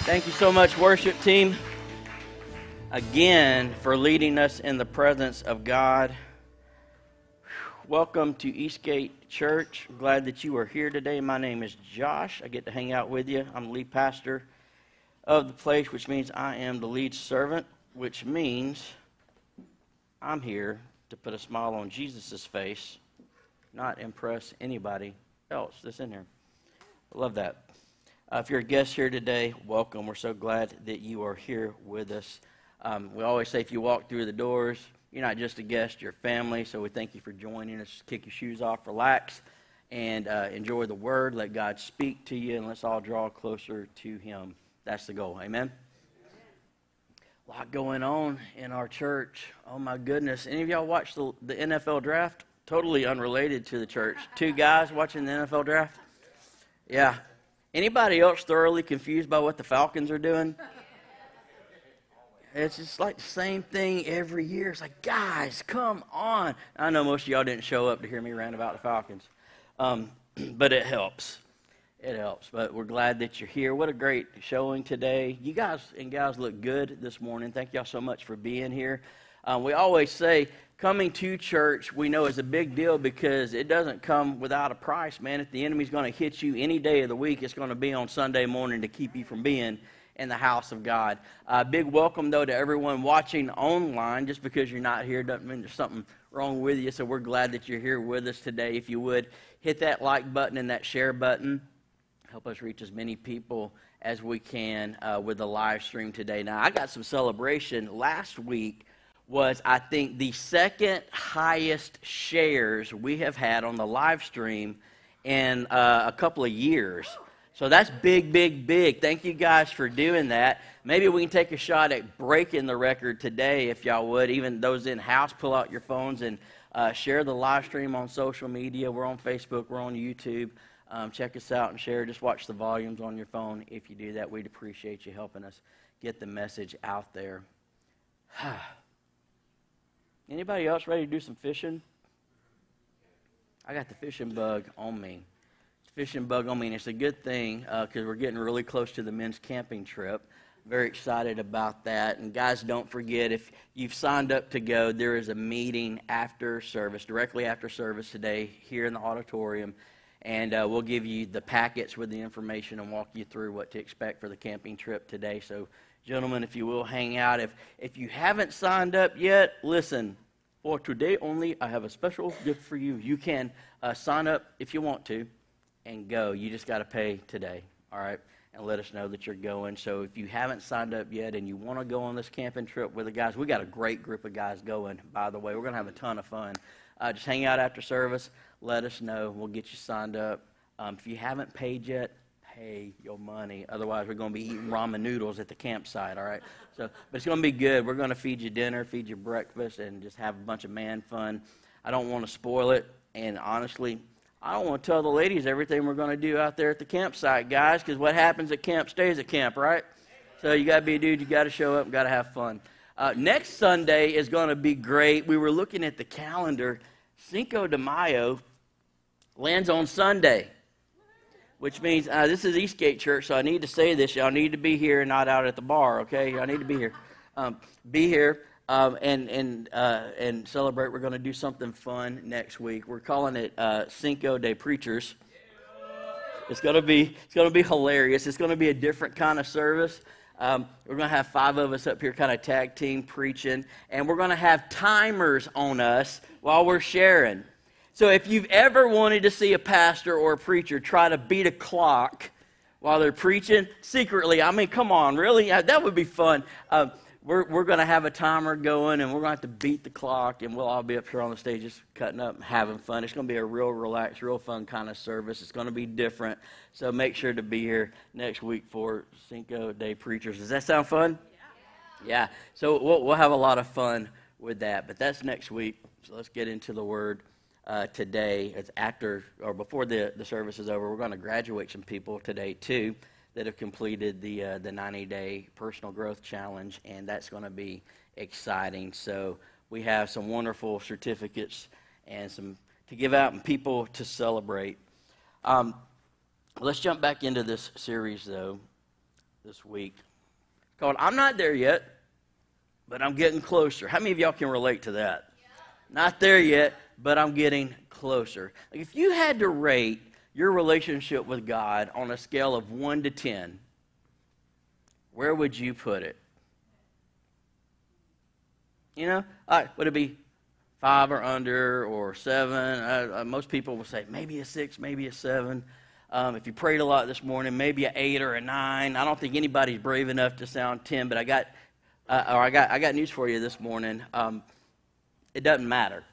Thank you so much, worship team, again for leading us in the presence of God. Welcome to Eastgate Church. I'm glad that you are here today. My name is Josh. I get to hang out with you. I'm the lead pastor of the place, which means I am the lead servant, which means I'm here to put a smile on Jesus' face, not impress anybody else that's in here. I love that. If you're a guest here today, welcome. We're so glad that you are here with us. We always say if you walk through the doors, you're not just a guest, you're family. So we thank you for joining us. Kick your shoes off, relax, and enjoy the Word. Let God speak to you, and let's all draw closer to Him. That's the goal. Amen? A lot going on in our church. Oh, my goodness. Any of y'all watch the NFL draft? Totally unrelated to the church. Two guys watching the NFL draft? Yeah. Anybody else thoroughly confused by what the Falcons are doing? It's just like the same thing every year. It's like, guys, come on. I know most of y'all didn't show up to hear me rant about the Falcons, but it helps. It helps. But we're glad that you're here. What a great showing today. You guys and gals look good this morning. Thank y'all so much for being here. We always say coming to church, we know is a big deal because it doesn't come without a price, man. If the enemy's going to hit you any day of the week, it's going to be on Sunday morning to keep you from being in the house of God. Big welcome, though, to everyone watching online. Just because you're not here doesn't mean there's something wrong with you, so we're glad that you're here with us today. If you would, hit that like button and that share button. Help us reach as many people as we can with the live stream today. Now, I got some celebration. Last week was, I think, the second highest shares we have had on the live stream in a couple of years. So that's big, big, big. Thank you guys for doing that. Maybe we can take a shot at breaking the record today, if y'all would. Even those in-house, pull out your phones and share the live stream on social media. We're on Facebook. We're on YouTube. Check us out and share. Just watch the volumes on your phone. If you do that, we'd appreciate you helping us get the message out there. Anybody else ready to do some fishing? I got the fishing bug on me. Fishing bug on me, and it's a good thing because we're getting really close to the men's camping trip. Very excited about that. And guys, don't forget, if you've signed up to go, there is a meeting after service, directly after service today here in the auditorium. And we'll give you the packets with the information and walk you through what to expect for the camping trip today. So, gentlemen, if you will, hang out. If you haven't signed up yet, listen, for today only, I have a special gift for you. You can sign up if you want to and go. You just got to pay today, all right, and let us know that you're going. So if you haven't signed up yet and you want to go on this camping trip with the guys, we got a great group of guys going, by the way. We're going to have a ton of fun. Just hang out after service. Let us know. We'll get you signed up. If you haven't paid yet, pay your money. Otherwise, we're going to be eating ramen noodles at the campsite, all right? But it's going to be good. We're going to feed you dinner, feed you breakfast, and just have a bunch of man fun. I don't want to spoil it, and honestly, I don't want to tell the ladies everything we're going to do out there at the campsite, guys, because what happens at camp stays at camp, right? So you got to be a dude. You got to show up. Got to have fun. Next Sunday is going to be great. We were looking at the calendar. Cinco de Mayo lands on Sunday, which means this is Eastgate Church, so I need to say this. Y'all need to be here and not out at the bar, okay? Y'all need to be here. Be here. And celebrate. We're going to do something fun next week. We're calling it Cinco de Preachers. It's going to be hilarious. It's going to be a different kind of service. We're going to have 5 of us up here kind of tag team preaching, and we're going to have timers on us while we're sharing. So if you've ever wanted to see a pastor or a preacher try to beat a clock while they're preaching secretly, I mean, come on, really? That would be fun. We're going to have a timer going, and we're going to have to beat the clock, and we'll all be up here on the stage just cutting up and having fun. It's going to be a real relaxed, real fun kind of service. It's going to be different, so make sure to be here next week for Cinco de Preachers. Does that sound fun? Yeah. So we'll have a lot of fun with that, but that's next week. So let's get into the Word today. It's after or before the service is over. We're going to graduate some people today too that have completed the 90-day personal growth challenge, and that's going to be exciting. So we have some wonderful certificates and some to give out and people to celebrate. Let's jump back into this series, though. this week. It's called I'm Not There Yet, but I'm Getting Closer. How many of y'all can relate to that? Yeah. Not there yet, but I'm getting closer. Like if you had to rate your relationship with God on a scale of 1 to 10, where would you put it? You know, would it be 5 or under or 7? Most people will say maybe a 6, maybe a 7. If you prayed a lot this morning, maybe an 8 or a 9. I don't think anybody's brave enough to sound 10, but I got news for you this morning. It doesn't matter.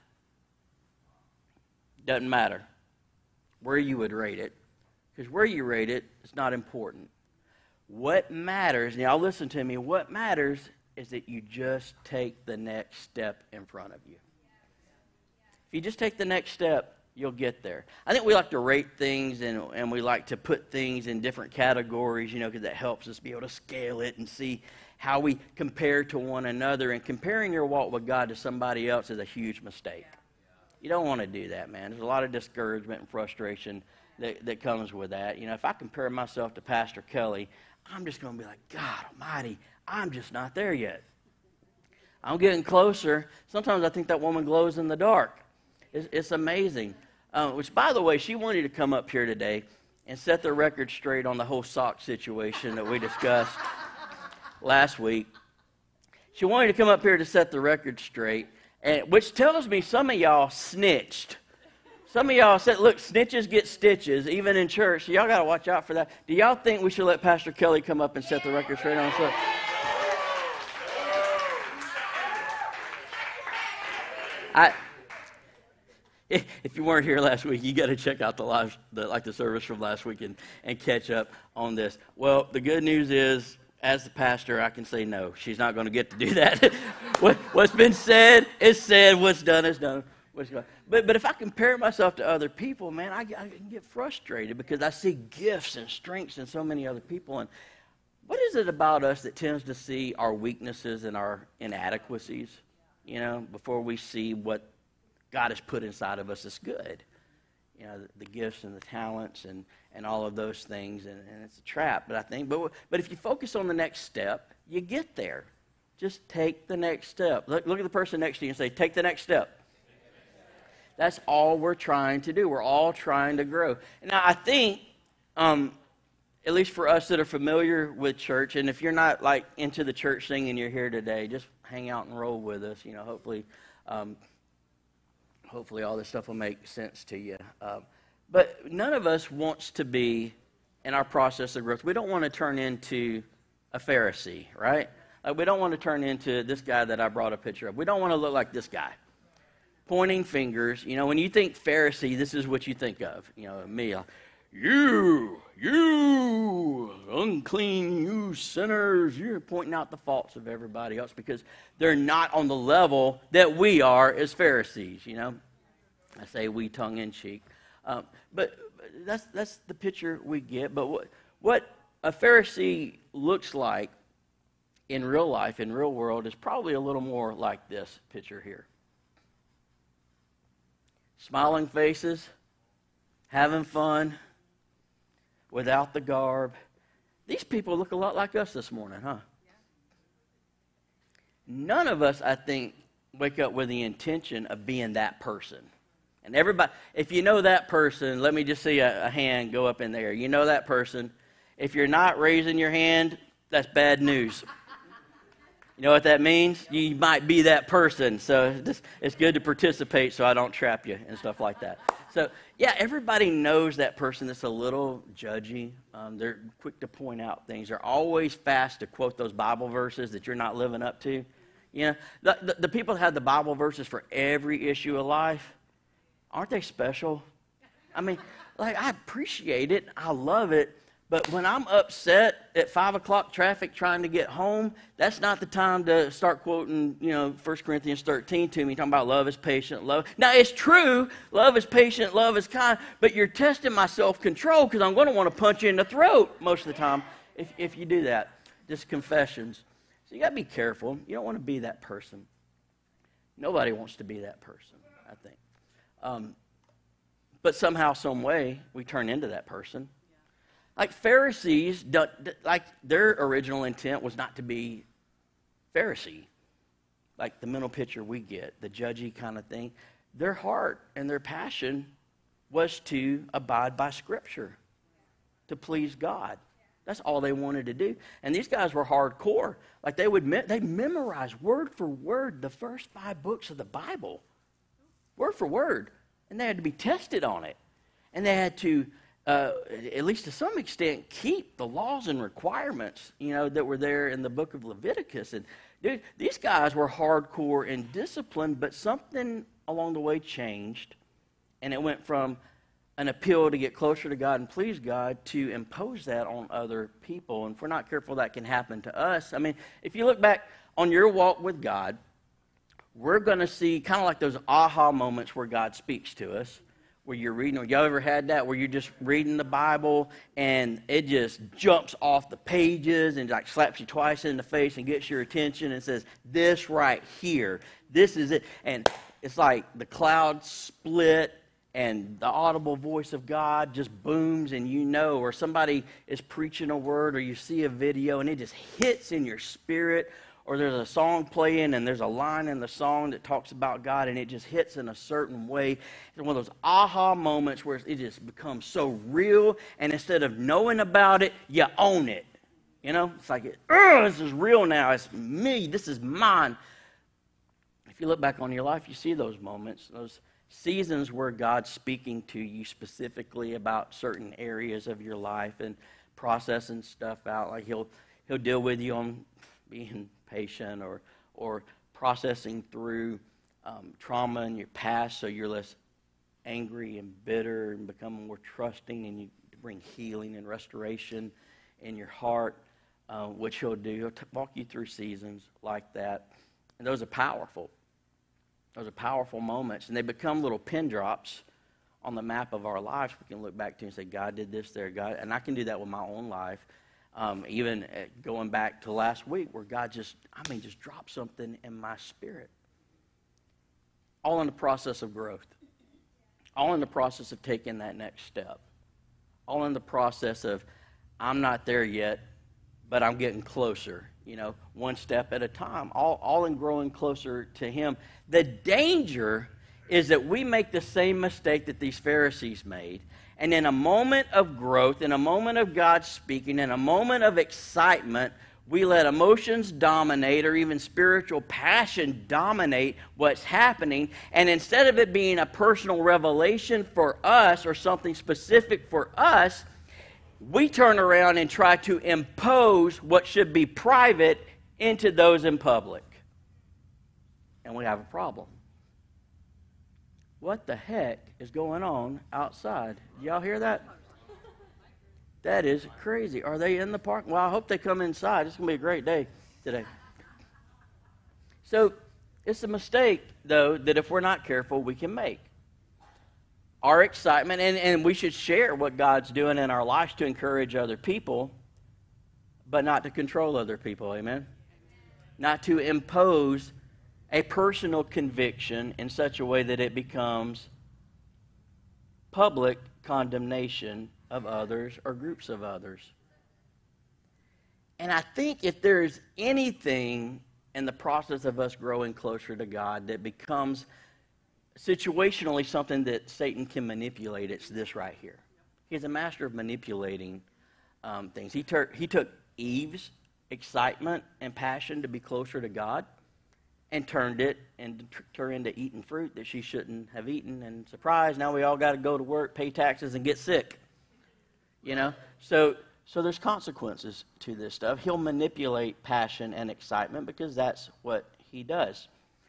It doesn't matter where you would rate it, because where you rate it is not important. What matters, now listen to me, what matters is that you just take the next step in front of you. If you just take the next step, you'll get there. I think we like to rate things and we like to put things in different categories, you know, because that helps us be able to scale it and see how we compare to one another. And comparing your walk with God to somebody else is a huge mistake. You don't want to do that, man. There's a lot of discouragement and frustration that comes with that. You know, if I compare myself to Pastor Kelly, I'm just going to be like, God almighty, I'm just not there yet. I'm getting closer. Sometimes I think that woman glows in the dark. It's amazing. Which, by the way, she wanted to come up here today and set the record straight on the whole sock situation that we discussed last week. She wanted to come up here to set the record straight, which tells me some of y'all snitched. Some of y'all said, look, snitches get stitches, even in church. So y'all got to watch out for that. Do y'all think we should let Pastor Kelly come up and set the record straight on us? If you weren't here last week, you got to check out the service from last week and catch up on this. Well, the good news is, as the pastor, I can say no. She's not going to get to do that. What's been said is said. What's done is done. But if I compare myself to other people, man, I can get frustrated because I see gifts and strengths in so many other people. And what is it about us that tends to see our weaknesses and our inadequacies, you know, before we see what God has put inside of us is good? You know, the gifts and the talents and all of those things, and it's a trap. But I think, but if you focus on the next step, you get there. Just take the next step. Look at the person next to you and say, take the next step. That's all we're trying to do. We're all trying to grow. Now, I think, at least for us that are familiar with church, and if you're not like into the church thing and you're here today, just hang out and roll with us. You know, hopefully all this stuff will make sense to you. But none of us wants to be, in our process of growth, we don't want to turn into a Pharisee, right? We don't want to turn into this guy that I brought a picture of. We don't want to look like this guy. Pointing fingers. You know, when you think Pharisee, this is what you think of. You know, me. You unclean, you sinners. You're pointing out the faults of everybody else because they're not on the level that we are as Pharisees, you know. I say we tongue in cheek. But that's the picture we get. But what a Pharisee looks like in real life, in real world, is probably a little more like this picture here. Smiling faces, having fun, without the garb. These people look a lot like us this morning, huh? Yeah. None of us, I think, wake up with the intention of being that person. And everybody, if you know that person, let me just see a hand go up in there. You know that person. If you're not raising your hand, that's bad news. You know what that means? You might be that person. So it's good to participate so I don't trap you and stuff like that. So, yeah, everybody knows that person that's a little judgy. They're quick to point out things. They're always fast to quote those Bible verses that you're not living up to. You know, the people that have the Bible verses for every issue of life, aren't they special? I mean, like, I appreciate it. I love it. But when I'm upset at 5 o'clock traffic trying to get home, that's not the time to start quoting, 1 Corinthians 13 to me, talking about love is patient, love. Now, it's true, love is patient, love is kind, but you're testing my self-control because I'm going to want to punch you in the throat most of the time if you do that. Just confessions. So you got to be careful. You don't want to be that person. Nobody wants to be that person, I think. But somehow, some way, we turn into that person. Like Pharisees, like their original intent was not to be Pharisee. Like the mental picture we get, the judgy kind of thing. Their heart and their passion was to abide by Scripture, to please God. That's all they wanted to do. And these guys were hardcore. Like they memorized word for word the first 5 books of the Bible. Word for word. And they had to be tested on it. And they had to, at least to some extent, keep the laws and requirements, that were there in the book of Leviticus. And dude, these guys were hardcore and disciplined, but something along the way changed. And it went from an appeal to get closer to God and please God to impose that on other people. And if we're not careful, that can happen to us. I mean, if you look back on your walk with God, we're going to see kind of like those aha moments where God speaks to us, where you're reading. Y'all ever had that where you're just reading the Bible and it just jumps off the pages and like slaps you twice in the face and gets your attention and says, this right here, this is it. And it's like the clouds split and the audible voice of God just booms, and or somebody is preaching a word, or you see a video and it just hits in your spirit, or there's a song playing and there's a line in the song that talks about God and it just hits in a certain way. It's one of those aha moments where it just becomes so real, and instead of knowing about it, you own it. It's like, this is real now. It's me. This is mine. If you look back on your life, you see those moments, those seasons where God's speaking to you specifically about certain areas of your life and processing stuff out. Like he'll deal with you on being patient or processing through trauma in your past, so you're less angry and bitter and become more trusting, and you bring healing and restoration in your heart, which he'll do. He'll walk you through seasons like that, and those are powerful. Those are powerful moments, and they become little pin drops on the map of our lives. We can look back to and say, God did this there, God. And I can do that with my own life. Even going back to last week where God just dropped something in my spirit. All in the process of growth. All in the process of taking that next step. All in the process of, I'm not there yet, but I'm getting closer. One step at a time, all in growing closer to Him. The danger is that we make the same mistake that these Pharisees made, and in a moment of growth, in a moment of God speaking, in a moment of excitement, we let emotions dominate, or even spiritual passion dominate what's happening, and instead of it being a personal revelation for us or something specific for us, we turn around and try to impose what should be private into those in public. And we have a problem. What the heck is going on outside? Y'all hear that? That is crazy. Are they in the park? Well, I hope they come inside. It's going to be a great day today. So it's a mistake, though, that if we're not careful, we can make. Our excitement, and we should share what God's doing in our lives to encourage other people, but not to control other people, amen? Not to impose a personal conviction in such a way that it becomes public condemnation of others or groups of others. And I think if there's anything in the process of us growing closer to God that becomes situationally something that Satan can manipulate, it's this right here. He's a master of manipulating things. He took Eve's excitement and passion to be closer to God and turned it and turned into eating fruit that she shouldn't have eaten. And surprise, now we all got to go to work, pay taxes, and get sick. So there's consequences to this stuff. He'll manipulate passion and excitement because that's what he does.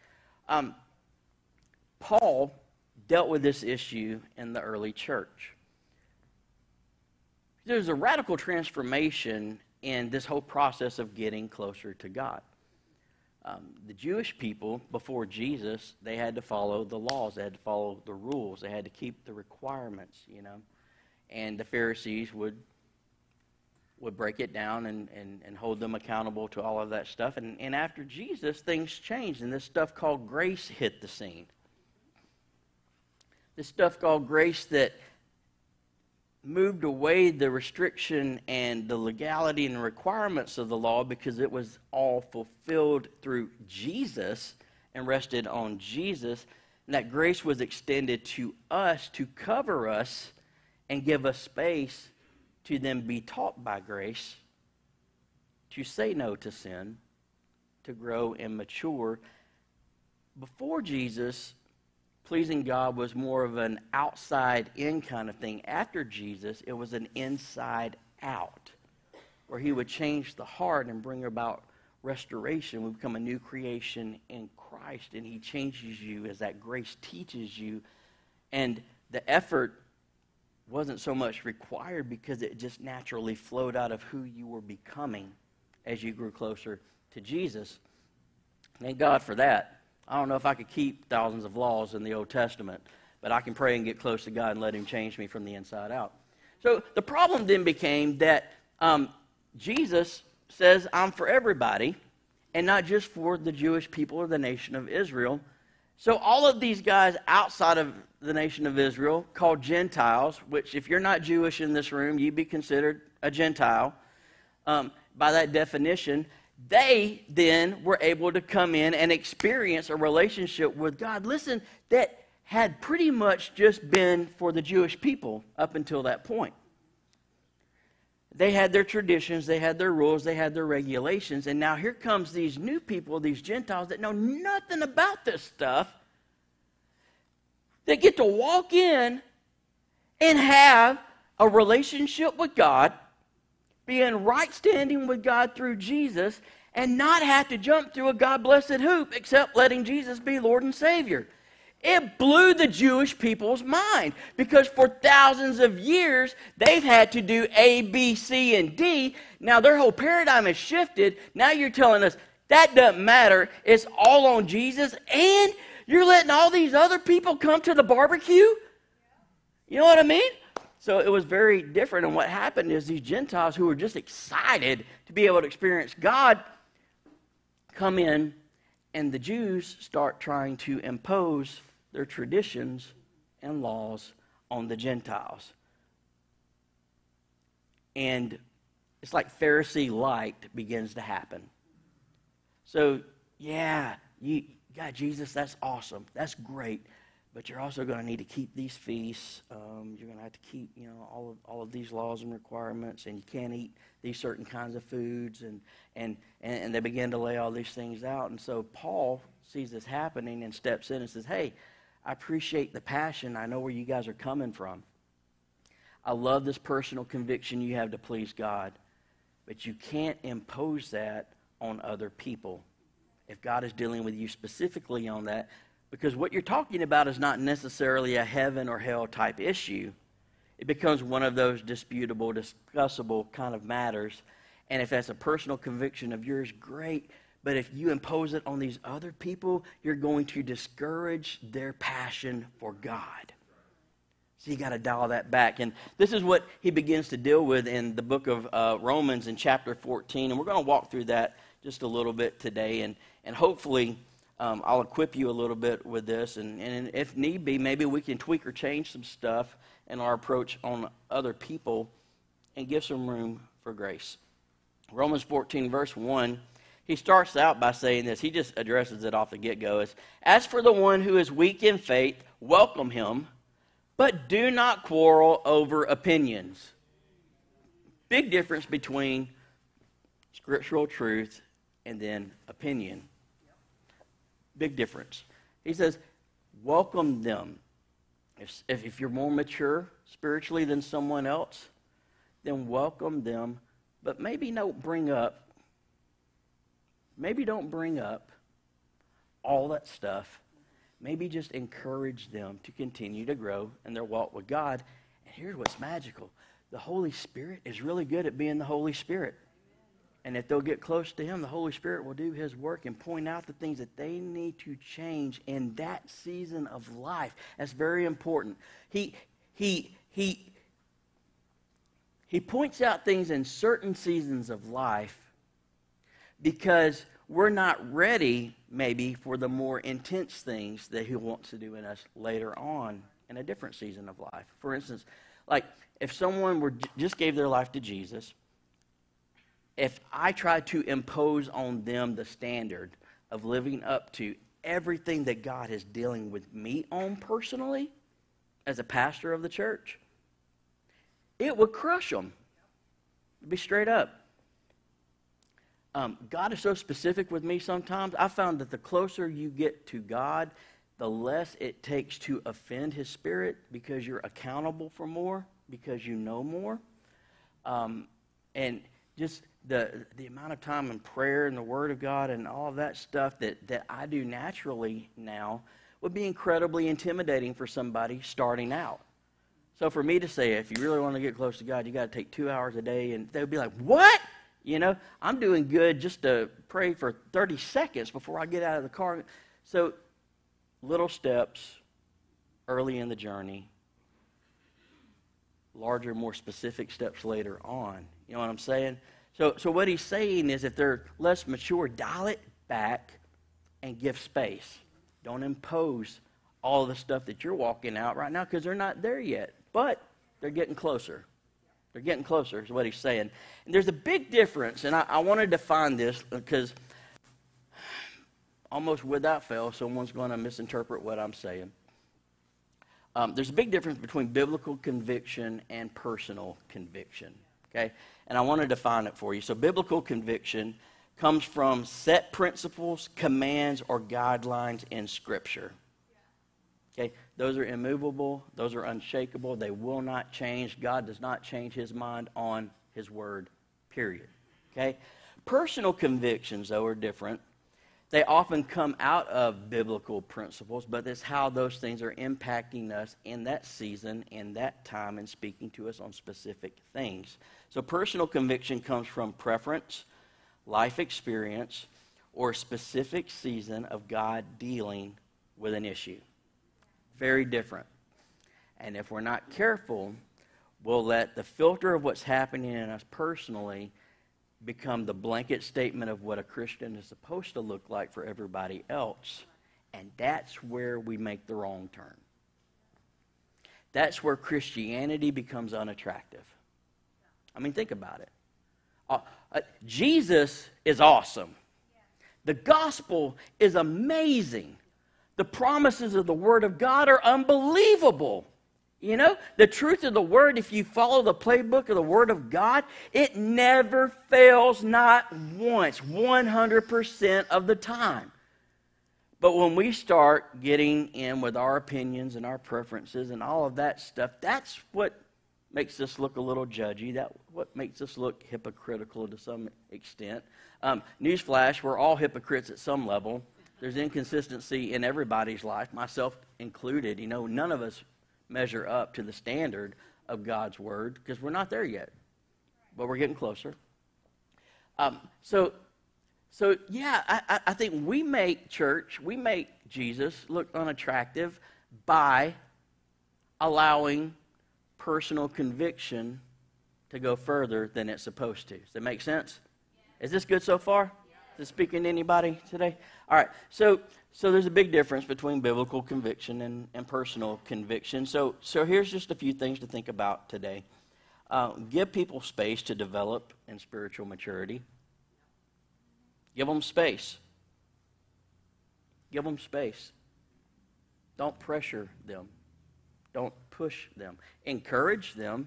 Paul dealt with this issue in the early church. There's a radical transformation in this whole process of getting closer to God. The Jewish people, before Jesus, they had to follow the laws. They had to follow the rules. They had to keep the requirements, And the Pharisees would break it down and hold them accountable to all of that stuff. And after Jesus, things changed, and this stuff called grace hit the scene. This stuff called grace that moved away the restriction and the legality and the requirements of the law because it was all fulfilled through Jesus and rested on Jesus, and that grace was extended to us to cover us and give us space to then be taught by grace, to say no to sin, to grow and mature. Before Jesus, pleasing God was more of an outside-in kind of thing. After Jesus, it was an inside-out, where he would change the heart and bring about restoration. We become a new creation in Christ, and he changes you as that grace teaches you. And the effort wasn't so much required because it just naturally flowed out of who you were becoming as you grew closer to Jesus. Thank God for that. I don't know if I could keep thousands of laws in the Old Testament, but I can pray and get close to God and let him change me from the inside out. So the problem then became that Jesus says, I'm for everybody, and not just for the Jewish people or the nation of Israel. So all of these guys outside of the nation of Israel, called Gentiles, which if you're not Jewish in this room, you'd be considered a Gentile. By that definition, they then were able to come in and experience a relationship with God. Listen, that had pretty much just been for the Jewish people up until that point. They had their traditions, they had their rules, they had their regulations, and now here comes these new people, these Gentiles that know nothing about this stuff. They get to walk in and have a relationship with God, be in right standing with God through Jesus, and not have to jump through a God-blessed hoop except letting Jesus be Lord and Savior. It blew the Jewish people's mind because for thousands of years, they've had to do A, B, C, and D. Now their whole paradigm has shifted. Now you're telling us that doesn't matter. It's all on Jesus, and you're letting all these other people come to the barbecue? You know what I mean? So it was very different, and what happened is these Gentiles who were just excited to be able to experience God come in, and the Jews start trying to impose their traditions and laws on the Gentiles. And it's like Pharisee light begins to happen. So, yeah, you got Jesus, that's awesome, that's great. But you're also going to need to keep these feasts. You're going to have to keep, all of these laws and requirements, and you can't eat these certain kinds of foods. And they begin to lay all these things out. And so Paul sees this happening and steps in and says, hey, I appreciate the passion. I know where you guys are coming from. I love this personal conviction you have to please God. But you can't impose that on other people. If God is dealing with you specifically on that, because what you're talking about is not necessarily a heaven or hell type issue. It becomes one of those disputable, discussable kind of matters. And if that's a personal conviction of yours, great. But if you impose it on these other people, you're going to discourage their passion for God. So you got to dial that back. And this is what he begins to deal with in the book of Romans in chapter 14. And we're going to walk through that just a little bit today. And hopefully I'll equip you a little bit with this, and if need be, maybe we can tweak or change some stuff in our approach on other people and give some room for grace. Romans 14, verse 1, he starts out by saying this. He just addresses it off the get-go. It's, as for the one who is weak in faith, welcome him, but do not quarrel over opinions. Big difference between scriptural truth and then opinion. Big difference. He says, welcome them. If you're more mature spiritually than someone else, then welcome them. But maybe don't bring up all that stuff. Maybe just encourage them to continue to grow in their walk with God. And here's what's magical. The Holy Spirit is really good at being the Holy Spirit. And if they'll get close to him, the Holy Spirit will do his work and point out the things that they need to change in that season of life. That's very important. He points out things in certain seasons of life because we're not ready, maybe, for the more intense things that he wants to do in us later on in a different season of life. For instance, like if someone just gave their life to Jesus, if I tried to impose on them the standard of living up to everything that God is dealing with me on personally as a pastor of the church, it would crush them. To be straight up. God is so specific with me sometimes. I found that the closer you get to God, the less it takes to offend His Spirit because you're accountable for more, because you know more. And just the amount of time in prayer and the Word of God and all of that stuff that I do naturally now would be incredibly intimidating for somebody starting out. So for me to say, if you really want to get close to God, you got to take 2 hours a day, and they would be like, what? You know, I'm doing good just to pray for 30 seconds before I get out of the car. So little steps early in the journey, larger, more specific steps later on. You know what I'm saying? So what he's saying is if they're less mature, dial it back and give space. Don't impose all the stuff that you're walking out right now because they're not there yet. But they're getting closer. They're getting closer is what he's saying. And there's a big difference, and I want to define this because almost without fail, someone's going to misinterpret what I'm saying. There's a big difference between biblical conviction and personal conviction. Okay? And I want to define it for you. So biblical conviction comes from set principles, commands, or guidelines in Scripture. Okay, those are immovable. Those are unshakable. They will not change. God does not change His mind on His Word, period. Okay? Personal convictions, though, are different. They often come out of biblical principles, but it's how those things are impacting us in that season, in that time, and speaking to us on specific things. So personal conviction comes from preference, life experience, or a specific season of God dealing with an issue. Very different. And if we're not careful, we'll let the filter of what's happening in us personally become the blanket statement of what a Christian is supposed to look like for everybody else. And that's where we make the wrong turn. That's where Christianity becomes unattractive. I mean, think about it. Jesus is awesome. The gospel is amazing. The promises of the Word of God are unbelievable. You know, the truth of the Word, if you follow the playbook of the Word of God, it never fails, not once, 100% of the time. But when we start getting in with our opinions and our preferences and all of that stuff, that's what makes us look a little judgy. That's what makes us look hypocritical to some extent. Newsflash, we're all hypocrites at some level. There's inconsistency in everybody's life, myself included. You know, none of us measure up to the standard of God's Word because we're not there yet. But we're getting closer. So yeah, I think we make Jesus look unattractive by allowing personal conviction to go further than it's supposed to. Does that make sense? Yeah. Is this good so far? Is it speaking to anybody today? All right, so there's a big difference between biblical conviction and personal conviction. So here's just a few things to think about today. Give people space to develop in spiritual maturity. Give them space. Give them space. Don't pressure them. Don't push them. Encourage them.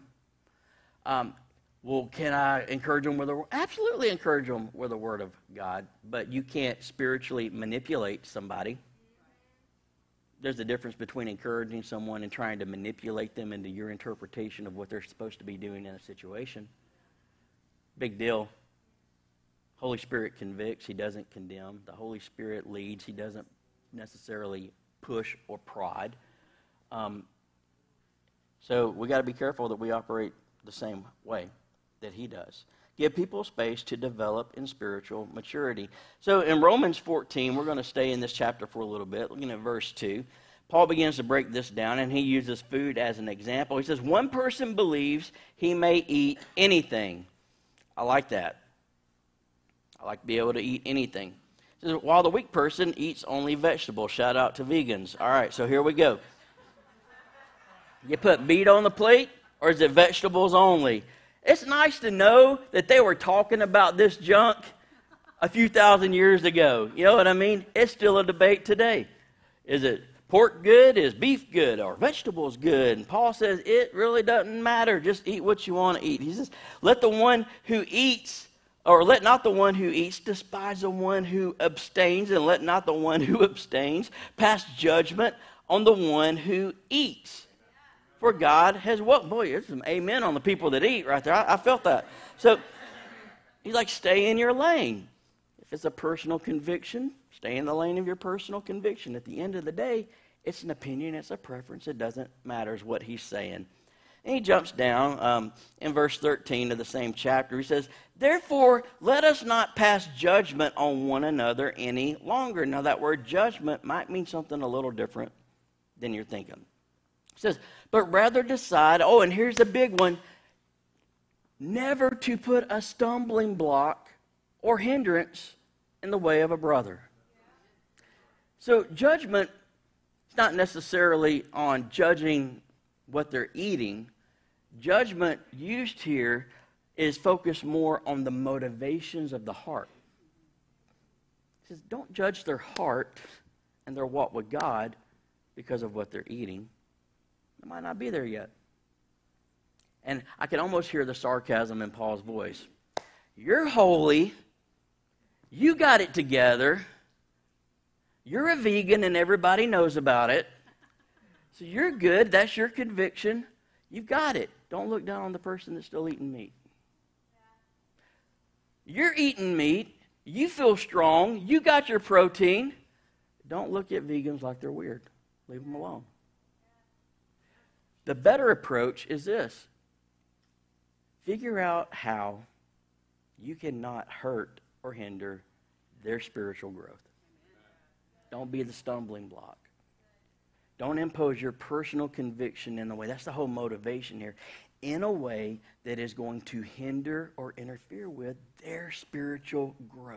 Well, can I encourage them with the word? Absolutely encourage them with the Word of God, but you can't spiritually manipulate somebody. There's a difference between encouraging someone and trying to manipulate them into your interpretation of what they're supposed to be doing in a situation. Big deal. Holy Spirit convicts, He doesn't condemn. The Holy Spirit leads, He doesn't necessarily push or prod. So we got to be careful that we operate the same way that He does. Give people space to develop in spiritual maturity. So in Romans 14, we're going to stay in this chapter for a little bit, looking at verse 2. Paul begins to break this down, and he uses food as an example. He says, one person believes he may eat anything. I like that. I like to be able to eat anything. He says, while the weak person eats only vegetables. Shout out to vegans. All right, so here we go. You put meat on the plate, or is it vegetables only? It's nice to know that they were talking about this junk a few thousand years ago. You know what I mean? It's still a debate today. Is it pork good? Is beef good? Or vegetables good? And Paul says it really doesn't matter. Just eat what you want to eat. He says, let the one who eats, or let not the one who eats despise the one who abstains, and let not the one who abstains pass judgment on the one who eats. For God has what? Boy, there's some amen on the people that eat right there. I felt that. So he's like, stay in your lane. If it's a personal conviction, stay in the lane of your personal conviction. At the end of the day, it's an opinion, it's a preference. It doesn't matter is what he's saying. And he jumps down in verse 13 of the same chapter. He says, therefore, let us not pass judgment on one another any longer. Now, that word judgment might mean something a little different than you're thinking. It says, but rather decide, and here's a big one, never to put a stumbling block or hindrance in the way of a brother. So judgment is not necessarily on judging what they're eating. Judgment used here is focused more on the motivations of the heart. It says, don't judge their heart and their walk with God because of what they're eating. It might not be there yet. And I can almost hear the sarcasm in Paul's voice. You're holy. You got it together. You're a vegan and everybody knows about it. So you're good. That's your conviction. You've got it. Don't look down on the person that's still eating meat. You're eating meat. You feel strong. You got your protein. Don't look at vegans like they're weird. Leave them alone. The better approach is this. Figure out how you cannot hurt or hinder their spiritual growth. Don't be the stumbling block. Don't impose your personal conviction in the way. That's the whole motivation here. In a way that is going to hinder or interfere with their spiritual growth.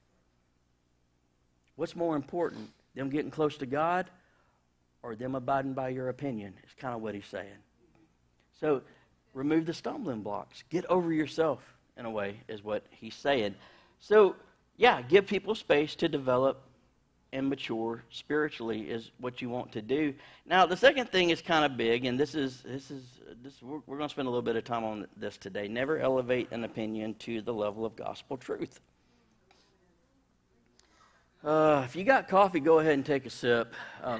What's more important? Them getting close to God or them abiding by your opinion? It's kind of what he's saying. So remove the stumbling blocks. Get over yourself, in a way, is what he's saying. So, yeah, give people space to develop and mature spiritually is what you want to do. Now, the second thing is kind of big, and we're going to spend a little bit of time on this today. Never elevate an opinion to the level of gospel truth. If you got coffee, go ahead and take a sip.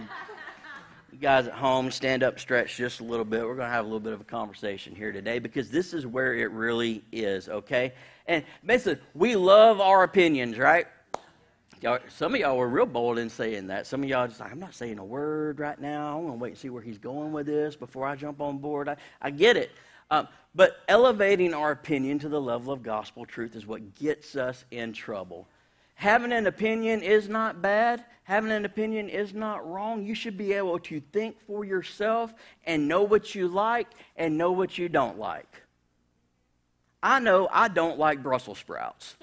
You guys at home, stand up, stretch just a little bit. We're going to have a little bit of a conversation here today because this is where it really is, okay? And basically, we love our opinions, right? Some of y'all were real bold in saying that. Some of y'all just like, I'm not saying a word right now. I'm going to wait and see where he's going with this before I jump on board. I get it. But elevating our opinion to the level of gospel truth is what gets us in trouble. Having an opinion is not bad. Having an opinion is not wrong. You should be able to think for yourself and know what you like and know what you don't like. I know I don't like Brussels sprouts.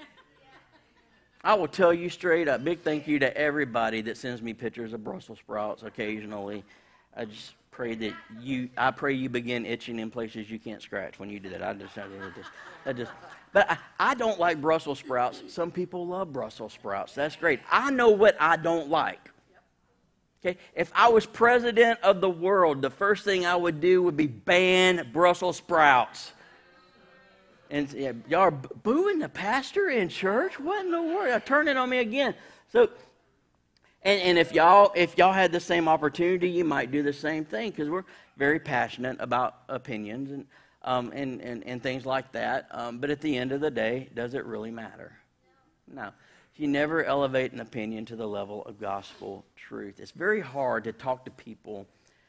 I will tell you straight up, big thank you to everybody that sends me pictures of Brussels sprouts occasionally. I just pray that I pray you begin itching in places you can't scratch when you do that. But I don't like Brussels sprouts. Some people love Brussels sprouts. That's great. I know what I don't like. Okay? If I was president of the world, the first thing I would do would be ban Brussels sprouts. And yeah, y'all are booing the pastor in church? What in the world? Turn it on me again. So, and if y'all had the same opportunity, you might do the same thing because we're very passionate about opinions and things like that. But at the end of the day, does it really matter? No. You never elevate an opinion to the level of gospel truth. It's very hard to talk to people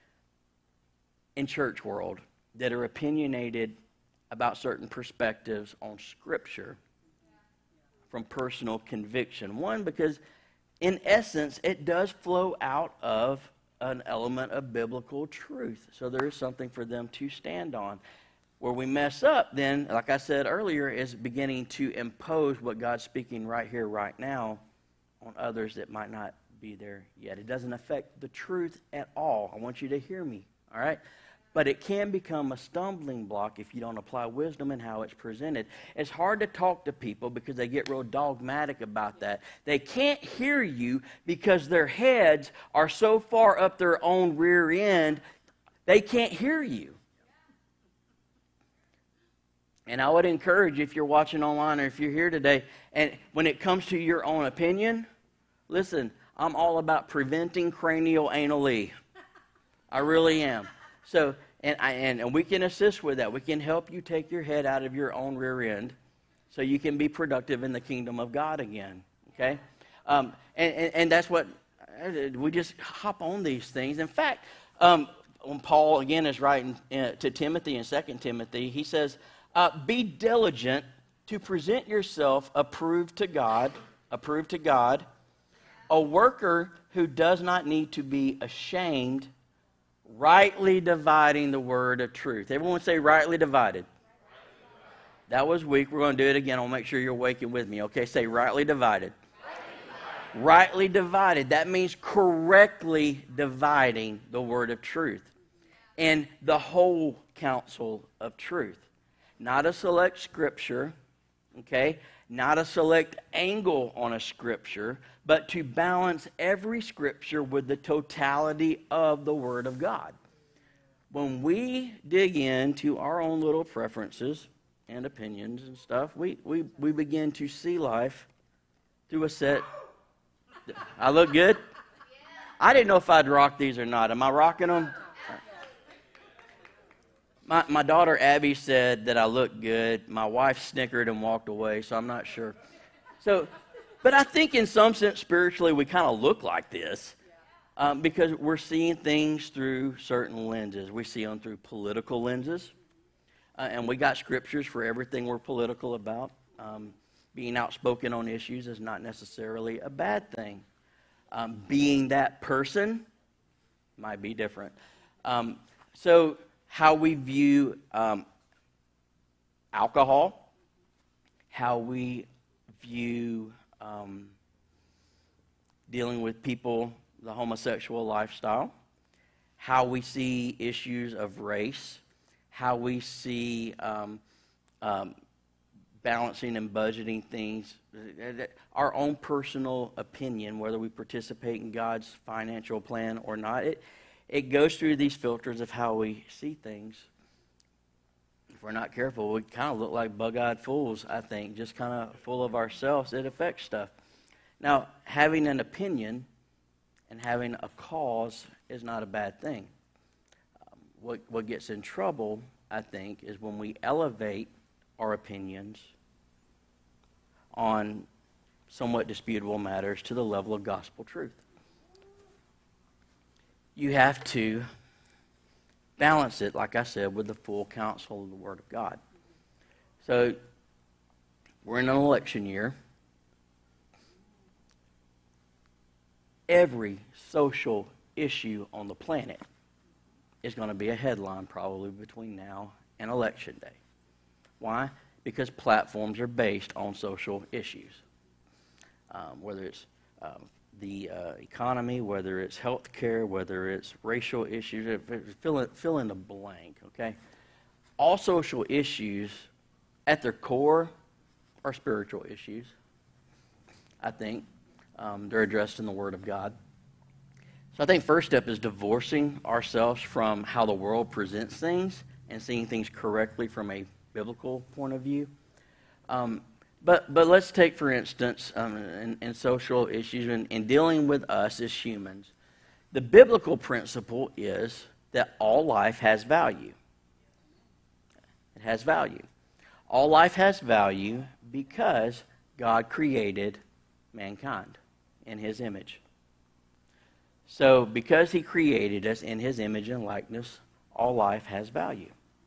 in church world that are opinionated about certain perspectives on Scripture from personal conviction. One, because in essence, it does flow out of an element of biblical truth. So there is something for them to stand on. Where we mess up, then, like I said earlier, is beginning to impose what God's speaking right here, right now, on others that might not be there yet. It doesn't affect the truth at all. I want you to hear me, all right? but it can become a stumbling block if you don't apply wisdom in how it's presented. It's hard to talk to people because they get real dogmatic about that. They can't hear you because their heads are so far up their own rear end, they can't hear you. And I would encourage you, if you're watching online or if you're here today, and when it comes to your own opinion, listen, I'm all about preventing cranial anally. I really am. So, and we can assist with that. We can help you take your head out of your own rear end so you can be productive in the kingdom of God again. Okay? And that's what, we just hop on these things. In fact, when Paul, again, is writing to Timothy in 2 Timothy, he says, be diligent to present yourself approved to God, a worker who does not need to be ashamed, rightly dividing the word of truth. Everyone say rightly divided. That was weak. We're going to do it again. I'll make sure you're waking with me. Okay, say rightly divided. Rightly divided. That means correctly dividing the word of truth and the whole counsel of truth. Not a select scripture, okay? Not a select angle on a scripture, but to balance every scripture with the totality of the Word of God. When we dig into our own little preferences and opinions and stuff, we begin to see life through a set. I look good? I didn't know if I'd rock these or not. Am I rocking them? My daughter Abby said that I looked good. My wife snickered and walked away, so I'm not sure. But I think in some sense, spiritually, we kind of look like this because we're seeing things through certain lenses. We see them through political lenses, and we got scriptures for everything we're political about. Being outspoken on issues is not necessarily a bad thing. Being that person might be different. So how we view alcohol, how we view dealing with people, the homosexual lifestyle, how we see issues of race, how we see balancing and budgeting things, our own personal opinion, whether we participate in God's financial plan or not. It goes through these filters of how we see things. If we're not careful, we kind of look like bug-eyed fools, I think, just kind of full of ourselves. It affects stuff. Now, having an opinion and having a cause is not a bad thing. What gets in trouble, I think, is when we elevate our opinions on somewhat disputable matters to the level of gospel truth. You have to balance it, like I said, with the full counsel of the Word of God. So, we're in an election year. Every social issue on the planet is going to be a headline probably between now and Election Day. Why? Because platforms are based on social issues. Whether it's the economy, whether it's health care, whether it's racial issues, fill in the blank, okay? All social issues at their core are spiritual issues, I think. They're addressed in the Word of God. So I think first step is divorcing ourselves from how the world presents things and seeing things correctly from a biblical point of view. But let's take, for instance, in social issues and dealing with us as humans, the biblical principle is that all life has value. It has value. All life has value because God created mankind in His image. So because He created us in His image and likeness, all life has value.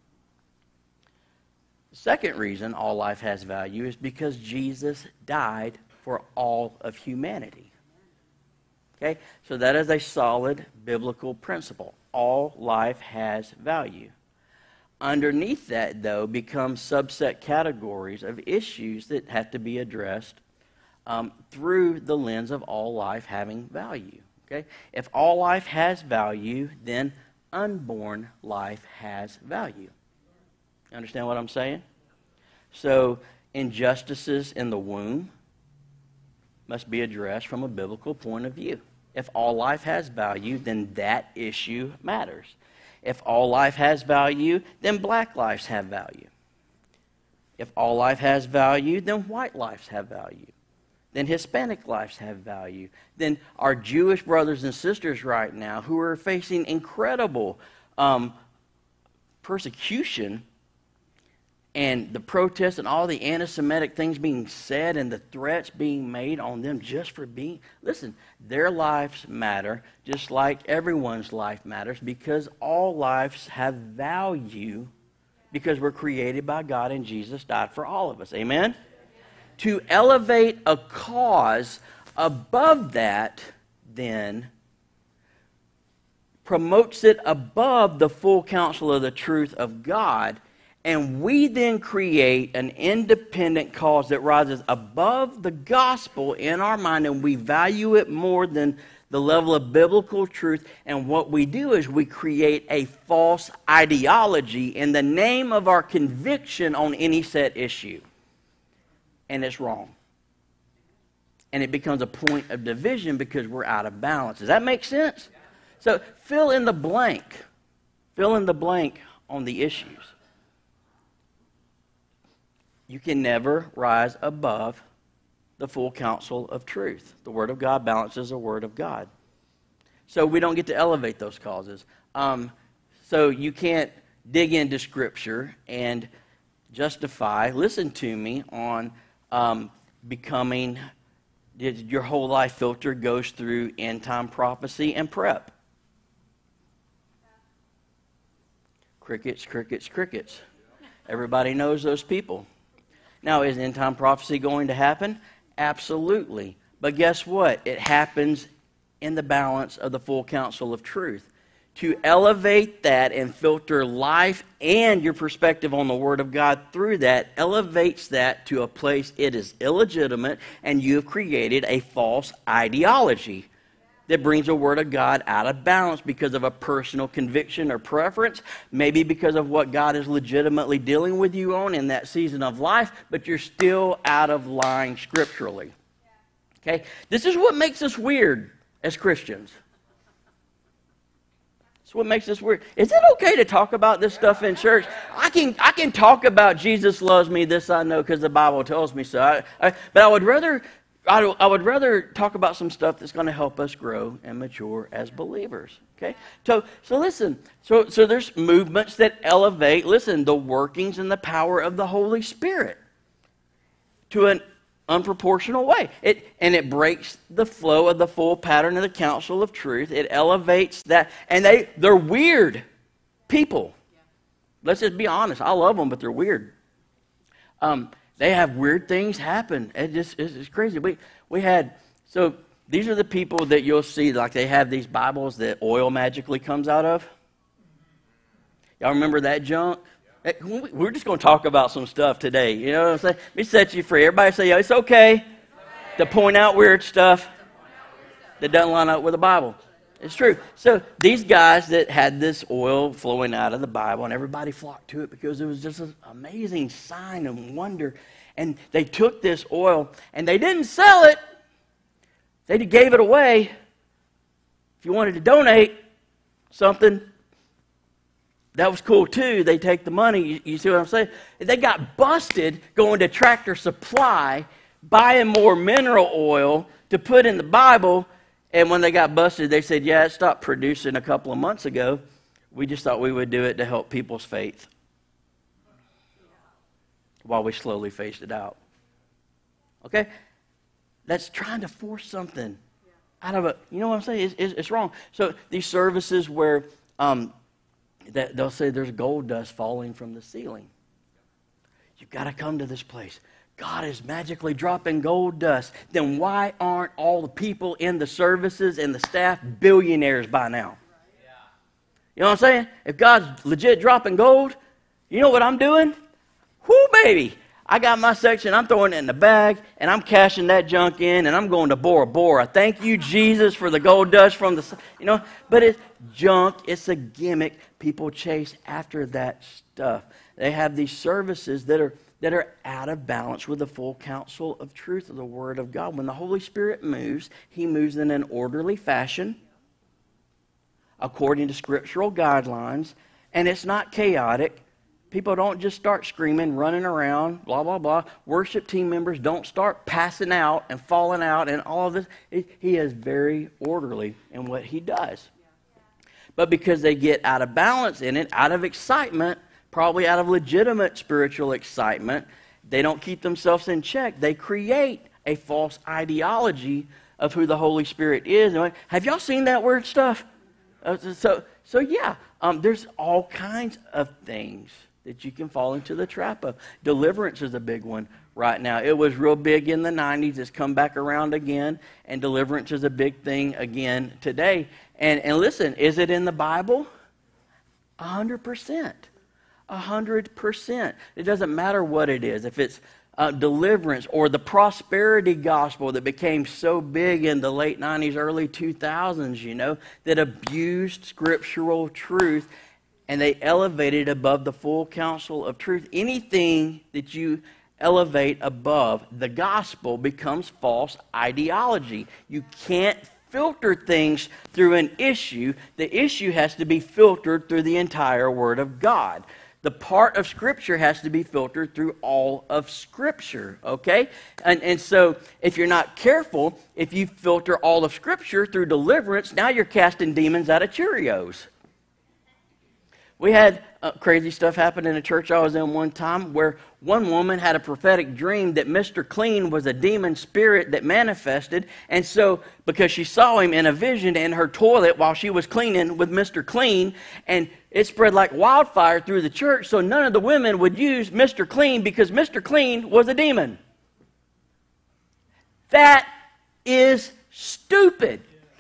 The second reason all life has value is because Jesus died for all of humanity. Okay? So that is a solid biblical principle. All life has value. Underneath that, though, become subset categories of issues that have to be addressed through the lens of all life having value. Okay? If all life has value, then unborn life has value. You understand what I'm saying? So, injustices in the womb must be addressed from a biblical point of view. If all life has value, then that issue matters. If all life has value, then black lives have value. If all life has value, then white lives have value. Then Hispanic lives have value. Then our Jewish brothers and sisters right now who are facing incredible persecution and the protests and all the anti-Semitic things being said and the threats being made on them just for being... Listen, their lives matter just like everyone's life matters because all lives have value because we're created by God and Jesus died for all of us. Amen? To elevate a cause above that, then, promotes it above the full counsel of the truth of God, and we then create an independent cause that rises above the gospel in our mind, and we value it more than the level of biblical truth. And what we do is we create a false ideology in the name of our conviction on any set issue. And it's wrong. And it becomes a point of division because we're out of balance. Does that make sense? So fill in the blank. Fill in the blank on the issues. You can never rise above the full counsel of truth. The Word of God balances the Word of God. So we don't get to elevate those causes. So you can't dig into Scripture and justify, listen to me, on becoming, your whole life filter goes through end-time prophecy and prep. Crickets, crickets, crickets. Everybody knows those people. Now, is end-time prophecy going to happen? Absolutely. But guess what? It happens in the balance of the full counsel of truth. To elevate that and filter life and your perspective on the Word of God through that elevates that to a place it is illegitimate, and you have created a false ideology that brings the Word of God out of balance because of a personal conviction or preference, maybe because of what God is legitimately dealing with you on in that season of life, but you're still out of line scripturally. Okay? This is what makes us weird as Christians. It's what makes us weird. Is it okay to talk about this stuff in church? I can talk about Jesus loves me, this I know because the Bible tells me so. But I would rather talk about some stuff that's going to help us grow and mature as believers. Okay? So listen. So there's movements that elevate, listen, the workings and the power of the Holy Spirit to an unproportional way. It breaks the flow of the full pattern of the counsel of truth. It elevates that. And they're weird people. Let's just be honest. I love them, but they're weird. They have weird things happen. It's crazy. We had, so these are the people that you'll see, like they have these Bibles that oil magically comes out of. Y'all remember that junk? We're just going to talk about some stuff today. You know what I'm saying? Let me set you free. Everybody say, yeah, it's okay to point out weird stuff that doesn't line up with the Bible. It's true. So these guys that had this oil flowing out of the Bible, and everybody flocked to it because it was just an amazing sign and wonder. And they took this oil, and they didn't sell it. They gave it away. If you wanted to donate something, that was cool too. They take the money. You see what I'm saying? They got busted going to Tractor Supply, buying more mineral oil to put in the Bible. And when they got busted, they said, yeah, it stopped producing a couple of months ago. We just thought we would do it to help people's faith while we slowly phased it out. Okay? That's trying to force something out of it. You know what I'm saying? It's wrong. So these services where they'll say there's gold dust falling from the ceiling. You've got to come to this place. God is magically dropping gold dust. Then why aren't all the people in the services and the staff billionaires by now? You know what I'm saying? If God's legit dropping gold, you know what I'm doing? Whoo, baby. I got my section, I'm throwing it in the bag, and I'm cashing that junk in, and I'm going to Bora Bora. Thank you, Jesus, for the gold dust from the, but it's junk. It's a gimmick. People chase after that stuff. They have these services that are out of balance with the full counsel of truth of the Word of God. When the Holy Spirit moves, He moves in an orderly fashion, according to scriptural guidelines, and it's not chaotic. People don't just start screaming, running around, blah, blah, blah. Worship team members don't start passing out and falling out and all of this. He is very orderly in what he does. But because they get out of balance in it, out of excitement, probably out of legitimate spiritual excitement, they don't keep themselves in check. They create a false ideology of who the Holy Spirit is. Have y'all seen that weird stuff? So yeah, there's all kinds of things that you can fall into the trap of. Deliverance is a big one right now. It was real big in the 90s. It's come back around again, and deliverance is a big thing again today. And listen, is it in the Bible? 100%. 100%. It doesn't matter what it is. If it's deliverance or the prosperity gospel that became so big in the late 90s, early 2000s, that abused scriptural truth, and they elevated above the full counsel of truth. Anything that you elevate above the gospel becomes false ideology. You can't filter things through an issue. The issue has to be filtered through the entire Word of God. The part of Scripture has to be filtered through all of Scripture, okay? And so if you're not careful, if you filter all of Scripture through deliverance, now you're casting demons out of Cheerios. We had crazy stuff happen in a church I was in one time where one woman had a prophetic dream that Mr. Clean was a demon spirit that manifested. And so, because she saw him in a vision in her toilet while she was cleaning with Mr. Clean, and it spread like wildfire through the church, so none of the women would use Mr. Clean because Mr. Clean was a demon. That is stupid.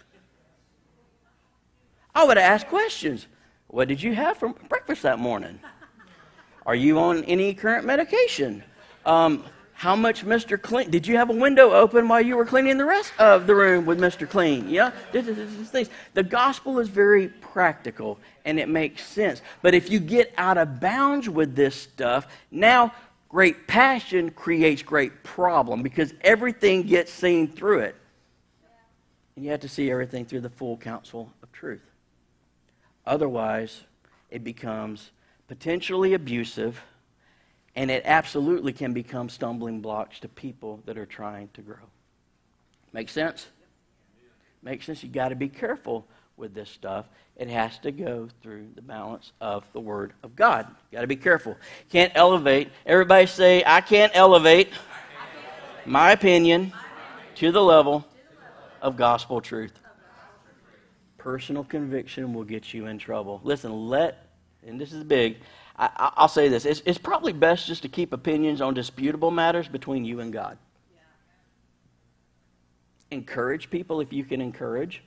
I would have asked questions. What did you have for breakfast that morning? Are you on any current medication? How much Mr. Clean? Did you have a window open while you were cleaning the rest of the room with Mr. Clean? Yeah, things. The gospel is very practical and it makes sense. But if you get out of bounds with this stuff, now great passion creates great problem because everything gets seen through it. And you have to see everything through the full counsel of truth. Otherwise, it becomes potentially abusive, and it absolutely can become stumbling blocks to people that are trying to grow. Make sense? Makes sense. You got to be careful with this stuff. It has to go through the balance of the Word of God. You got to be careful. Can't elevate. Everybody say, I can't elevate my opinion to the level of gospel truth. Personal conviction will get you in trouble. Listen, and this is big, I'll say this. It's probably best just to keep opinions on disputable matters between you and God. Yeah. Encourage people if you can encourage.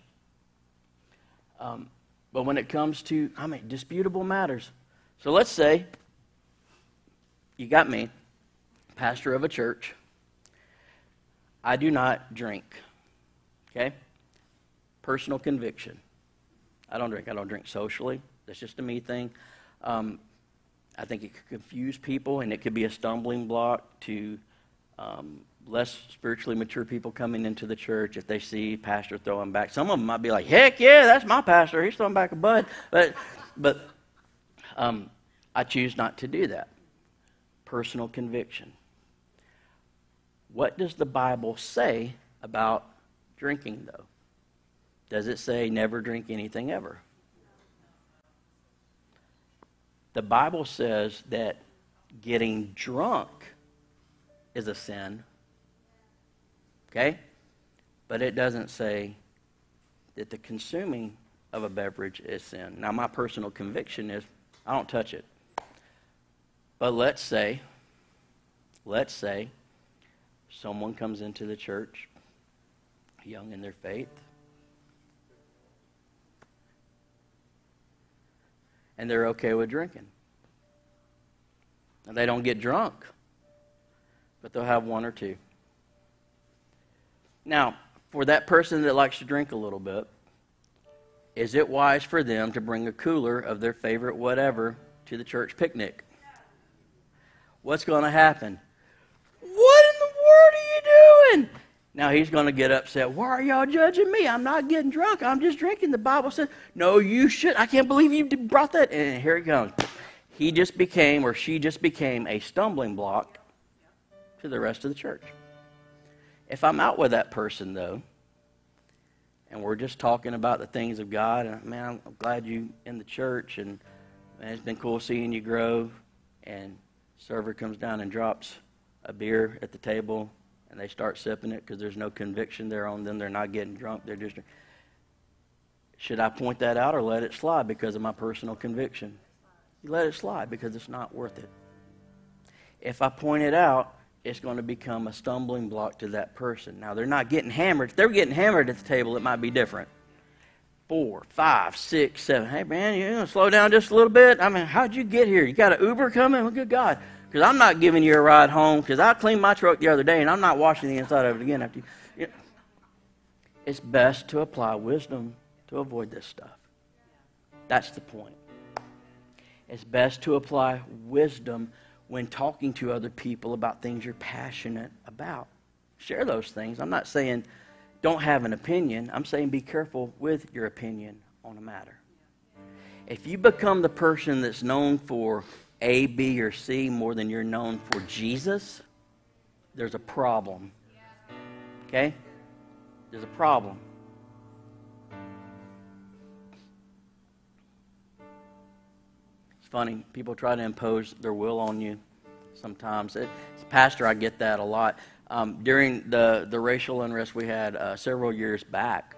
But when it comes to, disputable matters. So let's say you got me, pastor of a church. I do not drink. Okay? Personal conviction. I don't drink. I don't drink socially. That's just a me thing. I think it could confuse people, and it could be a stumbling block to less spiritually mature people coming into the church if they see pastor throwing back. Some of them might be like, heck yeah, that's my pastor. He's throwing back a bud. But I choose not to do that. Personal conviction. What does the Bible say about drinking, though? Does it say never drink anything ever? The Bible says that getting drunk is a sin. Okay? But it doesn't say that the consuming of a beverage is sin. Now, my personal conviction is I don't touch it. But let's say someone comes into the church, young in their faith, and they're okay with drinking. And they don't get drunk. but they'll have one or two. Now, for that person that likes to drink a little bit, is it wise for them to bring a cooler of their favorite whatever to the church picnic? What's going to happen? What in the world are you doing? Now he's going to get upset. Why are y'all judging me? I'm not getting drunk. I'm just drinking. The Bible says, no, you should. I can't believe you brought that. And here it comes. He just became, or she just became, a stumbling block to the rest of the church. If I'm out with that person, though, and we're just talking about the things of God, and man, I'm glad you in the church, and man, it's been cool seeing you grow, and server comes down and drops a beer at the table, and they start sipping it because there's no conviction there on them. They're not getting drunk. They're just... Should I point that out or let it slide because of my personal conviction? You let it slide because it's not worth it. If I point it out, it's going to become a stumbling block to that person. Now, they're not getting hammered. If they're getting hammered at the table, it might be different. 4, 5, 6, 7. Hey, man, you going to slow down just a little bit? I mean, how'd you get here? You got an Uber coming? Well, good God. Because I'm not giving you a ride home because I cleaned my truck the other day, and I'm not washing the inside of it again after you. It's best to apply wisdom to avoid this stuff. That's the point. It's best to apply wisdom when talking to other people about things you're passionate about. Share those things. I'm not saying don't have an opinion. I'm saying be careful with your opinion on a matter. If you become the person that's known for A, B, or C more than you're known for Jesus, there's a problem. Okay? There's a problem. Funny, people try to impose their will on you sometimes. As a pastor, I get that a lot. During the racial unrest we had several years back,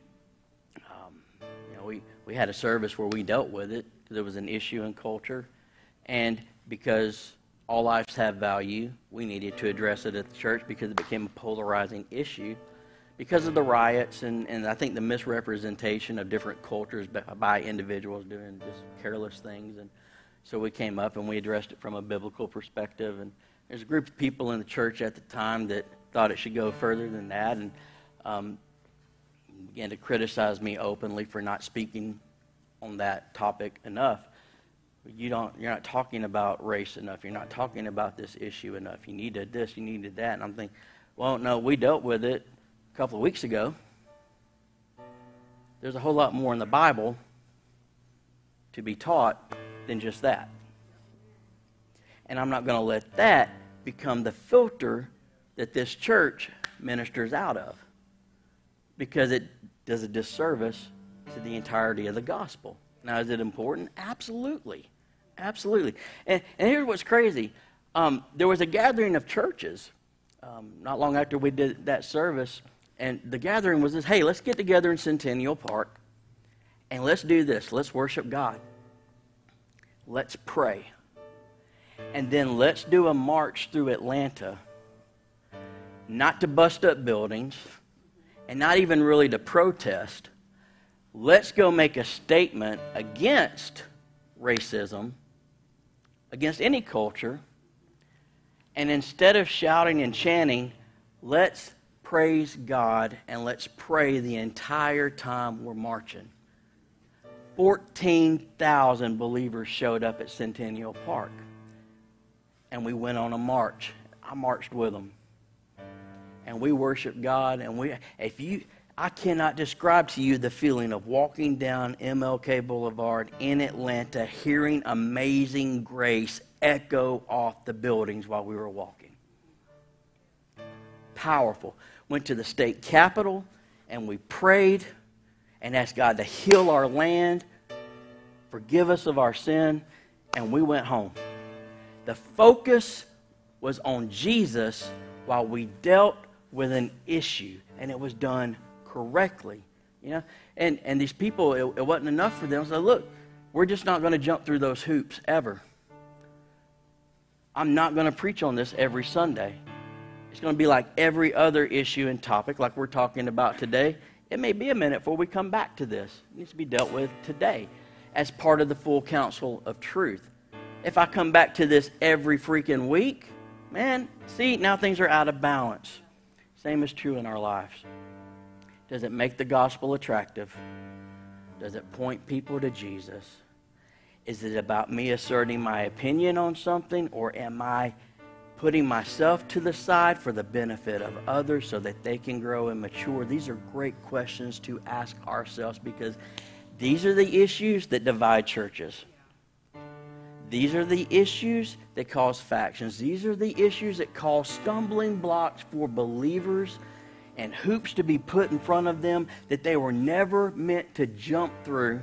we had a service where we dealt with it because it was an issue in culture. And because all lives have value, we needed to address it at the church because it became a polarizing issue because of the riots and I think the misrepresentation of different cultures by individuals doing just careless things. And so we came up and we addressed it from a biblical perspective. And there's a group of people in the church at the time that thought it should go further than that and began to criticize me openly for not speaking on that topic enough. You're not talking about race enough. You're not talking about this issue enough. You needed this, you needed that. And I'm thinking, well, no, we dealt with it a couple of weeks ago. There's a whole lot more in the Bible to be taught than just that. And I'm not going to let that become the filter that this church ministers out of because it does a disservice to the entirety of the gospel. Now, is it important? Absolutely. Absolutely. And here's what's crazy. There was a gathering of churches not long after we did that service, and the gathering was this, hey, let's get together in Centennial Park, and let's do this. Let's worship God. Let's pray. And then let's do a march through Atlanta, not to bust up buildings, and not even really to protest. Let's go make a statement against racism, against any culture, and instead of shouting and chanting, let's praise God and let's pray the entire time we're marching. 14,000 believers showed up at Centennial Park, and we went on a march. I marched with them, and we worshiped God. And I cannot describe to you the feeling of walking down MLK Boulevard in Atlanta, hearing Amazing Grace echo off the buildings while we were walking. Powerful. Went to the state capitol, and we prayed and asked God to heal our land, forgive us of our sin, and we went home. The focus was on Jesus while we dealt with an issue, and it was done correctly. And these people, it wasn't enough for them. So look, we're just not going to jump through those hoops ever. I'm not going to preach on this every Sunday. It's going to be like every other issue and topic like we're talking about today. It may be a minute before we come back to this. It needs to be dealt with today as part of the full counsel of truth. If I come back to this every freaking week, Man, see, now things are out of balance. Same is true in our lives. Does it make the gospel attractive? Does it point people to Jesus? Is it about me asserting my opinion on something, or am I putting myself to the side for the benefit of others so that they can grow and mature? These are great questions to ask ourselves, because these are the issues that divide churches. These are the issues that cause factions. These are the issues that cause stumbling blocks for believers and hoops to be put in front of them that they were never meant to jump through.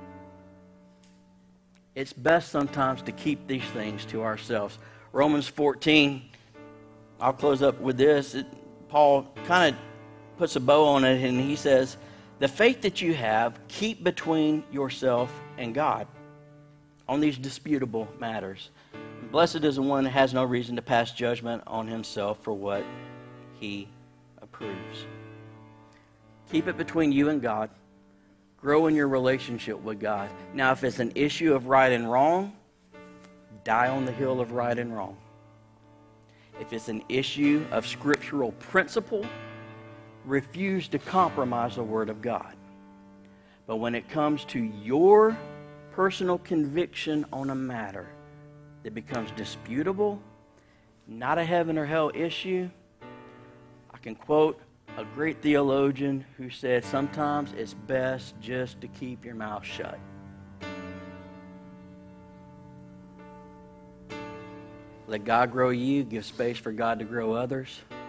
It's best sometimes to keep these things to ourselves. Romans 14, I'll close up with this. Paul kind of puts a bow on it, and he says, the faith that you have, keep between yourself and God on these disputable matters. Blessed is the one that has no reason to pass judgment on himself for what he approves. Keep it between you and God. Grow in your relationship with God. Now, if it's an issue of right and wrong, die on the hill of right and wrong. If it's an issue of scriptural principle, refuse to compromise the Word of God. But when it comes to your personal conviction on a matter that becomes disputable, not a heaven or hell issue, I can quote a great theologian who said, sometimes it's best just to keep your mouth shut. Let God grow you, give space for God to grow others.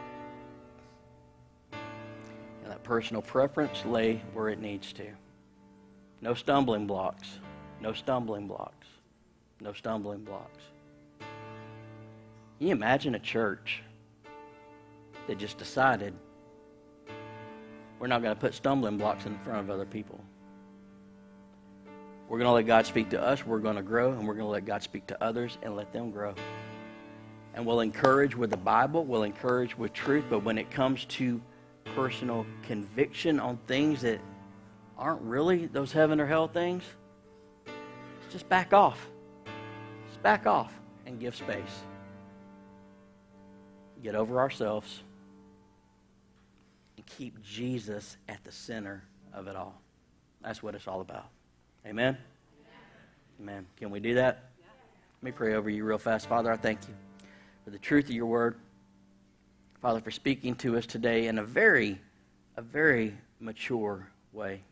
And that personal preference lay where it needs to. No stumbling blocks. No stumbling blocks. No stumbling blocks. Can you imagine a church that just decided we're not going to put stumbling blocks in front of other people? We're going to let God speak to us, we're going to grow, and we're going to let God speak to others and let them grow. And we'll encourage with the Bible, we'll encourage with truth, but when it comes to personal conviction on things that aren't really those heaven or hell things, just back off. Just back off and give space. Get over ourselves and keep Jesus at the center of it all. That's what it's all about. Amen? Amen. Can we do that? Let me pray over you real fast. Father, I thank you for the truth of your word. Father, for speaking to us today in a very mature way.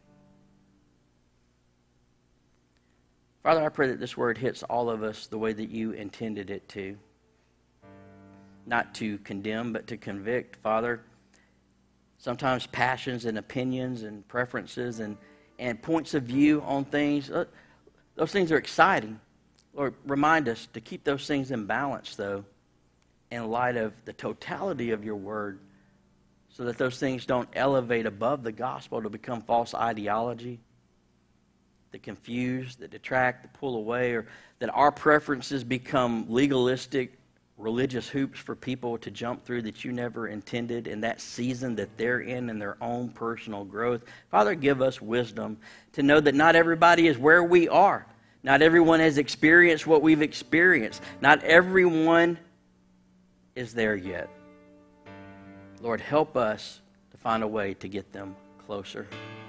Father, I pray that this word hits all of us the way that you intended it to. Not to condemn, but to convict. Father, sometimes passions and opinions and preferences and points of view on things, those things are exciting. Lord, remind us to keep those things in balance, though, in light of the totality of your word, so that those things don't elevate above the gospel to become false ideology, that confuse, that detract, that pull away, or that our preferences become legalistic religious hoops for people to jump through that you never intended in that season that they're in their own personal growth. Father, give us wisdom to know that not everybody is where we are. Not everyone has experienced what we've experienced. Not everyone is there yet. Lord, help us to find a way to get them closer.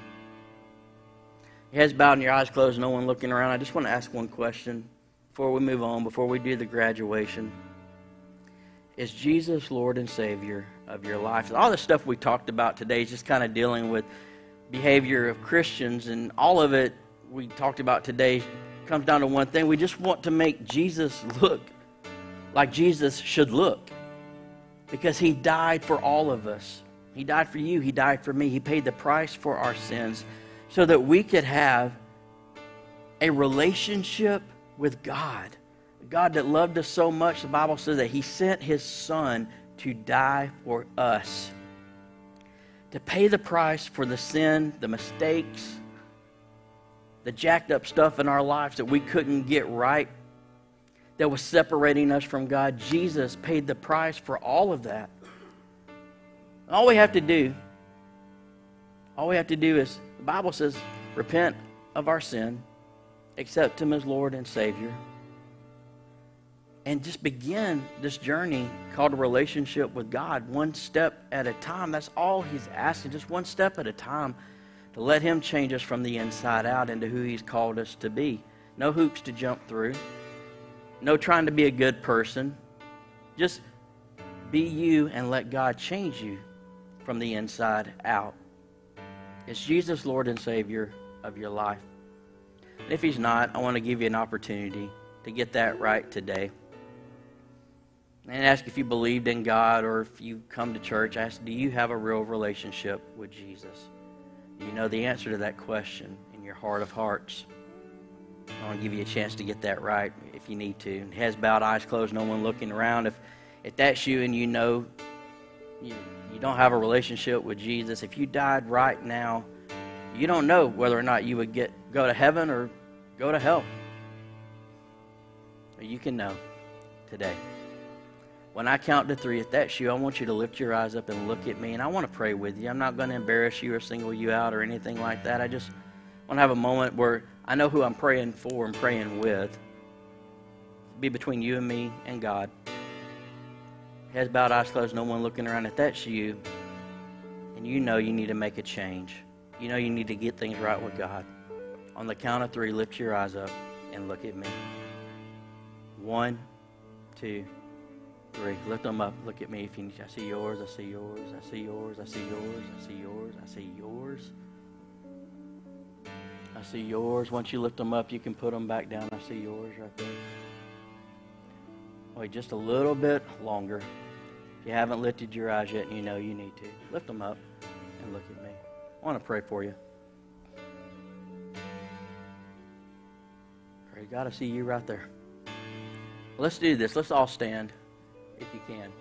Your heads bowed and your eyes closed, no one looking around. I just want to ask one question before we move on, before we do the graduation. Is Jesus Lord and Savior of your life? All the stuff we talked about today is just kind of dealing with behavior of Christians, and all of it we talked about today comes down to one thing. We just want to make Jesus look like Jesus should look, because he died for all of us. He died for you. He died for me. He paid the price for our sins so that we could have a relationship with God. God that loved us so much, the Bible says that he sent his son to die for us, to pay the price for the sin, the mistakes, the jacked up stuff in our lives that we couldn't get right, that was separating us from God. Jesus paid the price for all of that. All we have to do is, the Bible says, repent of our sin, accept him as Lord and Savior, and just begin this journey called a relationship with God, one step at a time. That's all He's asking, just one step at a time, to let Him change us from the inside out into who He's called us to be. No hoops to jump through. No trying to be a good person. Just be you and let God change you from the inside out. Is Jesus Lord and Savior of your life? And if He's not, I want to give you an opportunity to get that right today. And ask if you believed in God, or if you come to church, ask, do you have a real relationship with Jesus? Do you know the answer to that question in your heart of hearts? I want to give you a chance to get that right if you need to. Heads bowed, eyes closed, no one looking around. If that's you and you know you don't have a relationship with Jesus, if you died right now, you don't know whether or not you would go to heaven or go to hell. But you can know today. When I count to 3, if that's you, I want you to lift your eyes up and look at me, and I want to pray with you. I'm not going to embarrass you or single you out or anything like that. I just want to have a moment where I know who I'm praying for and praying with. It'll be between you and me and God. Heads bowed, eyes closed, no one looking around. If that's you, and you know you need to make a change, you know you need to get things right with God, on the count of 3, lift your eyes up and look at me. 1, 2, 3. Lift them up. Look at me if you need to. I see yours. I see yours. I see yours. I see yours. I see yours. I see yours. I see yours. Once you lift them up, you can put them back down. I see yours right there. Wait just a little bit longer. If you haven't lifted your eyes yet and you know you need to, lift them up and look at me. I want to pray for you. Pray God, I see you right there. Let's do this. Let's all stand if you can.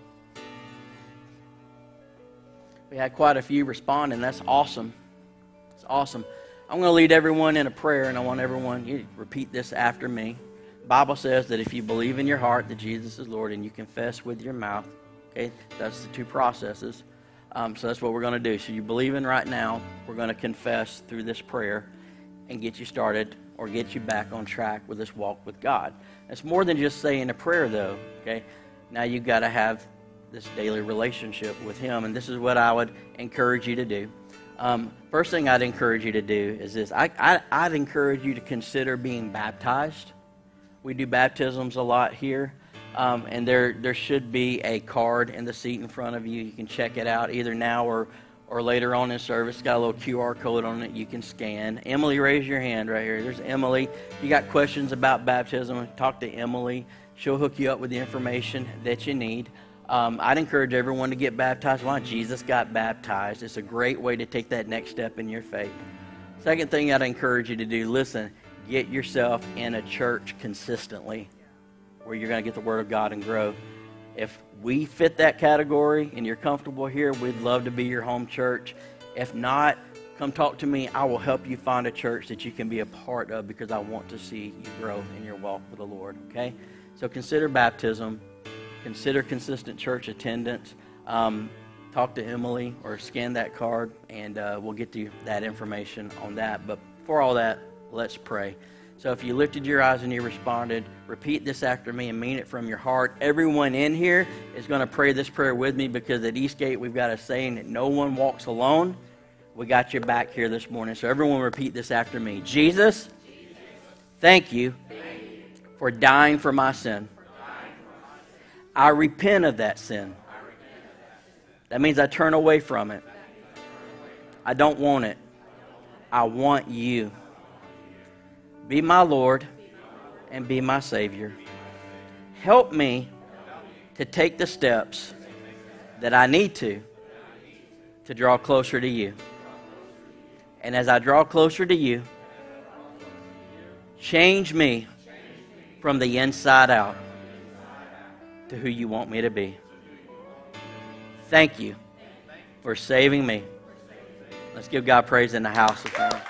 We had quite a few respond, and that's awesome. It's awesome. I'm going to lead everyone in a prayer, and I want everyone, you repeat this after me. The Bible says that if you believe in your heart that Jesus is Lord and you confess with your mouth, okay, that's the 2 processes. So that's what we're going to do. So you believe in right now, we're going to confess through this prayer and get you started or get you back on track with this walk with God. It's more than just saying a prayer, though, okay? Now you've got to have this daily relationship with Him, and this is what I would encourage you to do. First thing I'd encourage you to do is this. I'd encourage you to consider being baptized. We do baptisms a lot here, and there should be a card in the seat in front of you. You can check it out either now or later on in service. It's got a little QR code on it you can scan. Emily, raise your hand right here. There's Emily. If you got questions about baptism, talk to Emily. She'll hook you up with the information that you need. I'd encourage everyone to get baptized. Why? Jesus got baptized. It's a great way to take that next step in your faith. Second thing I'd encourage you to do, listen, get yourself in a church consistently where you're going to get the Word of God and grow. If we fit that category and you're comfortable here, we'd love to be your home church. If not, come talk to me. I will help you find a church that you can be a part of, because I want to see you grow in your walk with the Lord, okay? So consider baptism. Consider consistent church attendance. Talk to Emily or scan that card, and we'll get you that information on that. But for all that, let's pray. So if you lifted your eyes and you responded, repeat this after me and mean it from your heart. Everyone in here is going to pray this prayer with me, because at Eastgate we've got a saying that no one walks alone. We got your back here this morning. So everyone repeat this after me. Jesus, thank you for dying for my sin. I repent of that sin. That means I turn away from it. I don't want it. I want you. Be my Lord and be my Savior. Help me to take the steps that I need to draw closer to you. And as I draw closer to you, change me from the inside out to who you want me to be. Thank you for saving me. Let's give God praise in the house.